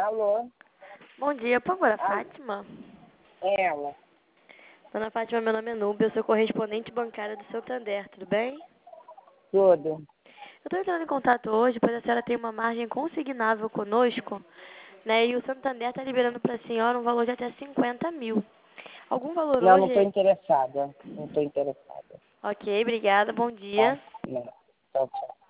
Alô? Bom dia, por favor, a Alô? Fátima? Ela. Dona Fátima, meu nome é Núbia, eu sou correspondente bancária do Santander, tudo bem? Tudo. Eu estou entrando em contato hoje, pois a senhora tem uma margem consignável conosco, né? E o Santander está liberando para a senhora um valor de até 50 mil. Algum valor Não estou hoje? interessada. Não estou interessada. Ok, obrigada, bom Tá? dia. Não. Tchau, tchau.